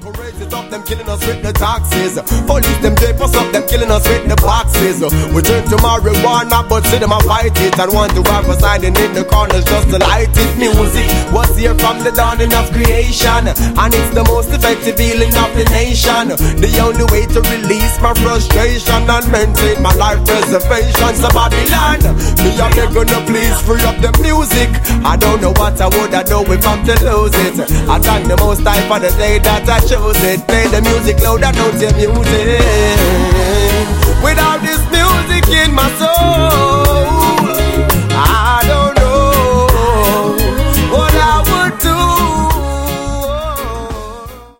Raise it up, them killing us with the taxes. Police them drape us up, them killing us with the boxes. We turn to marijuana, but see them a fight it. And want to have us hiding in the corners just to light it. Music was here from the dawning of creation, and it's the most effective healing of the nation. The only way to release my frustration and maintain my life preservation. So Babylon, me a begging you please free up the music. I don't know what I would have done if I'm to lose it. I thank the most time for the day that I chose it. Play the music loud, I don't hear music.